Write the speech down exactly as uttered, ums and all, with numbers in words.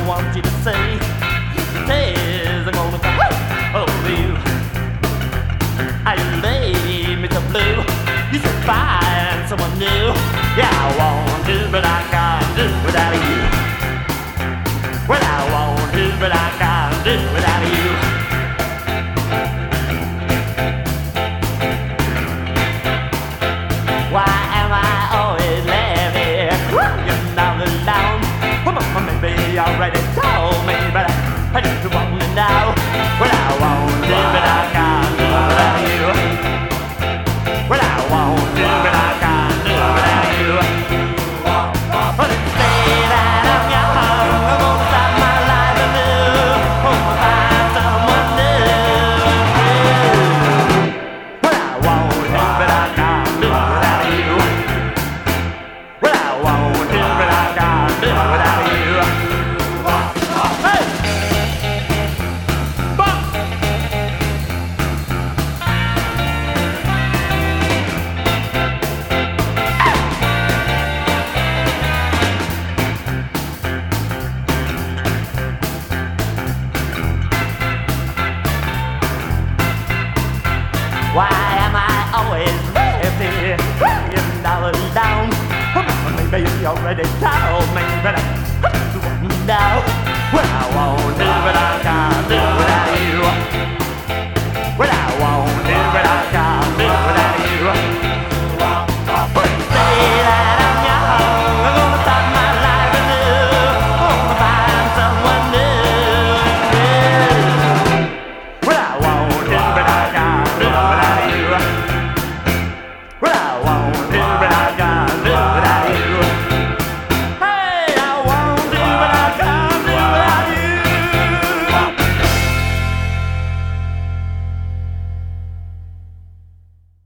want you to say days I'm gonna come over you. I lay me to blue. You should find someone new. Yeah, I want to, but I can't do without you. Well, I want to, but I can't do without you. Why am I always left here? You're not alone. Well, maybe you already told me, but I, I just want to know. Well, I want to, but I can't do without you. Well, I want to, but I can't do without you. Well, they say that I'm young, I'm gonna start my life anew. Hope I find someone new. Well, I want to, but I can't do without you. Well, I want to, but I can't do without you. Hey! Bump! Why am I always left here? You're not alone. Maybe you already told me, but I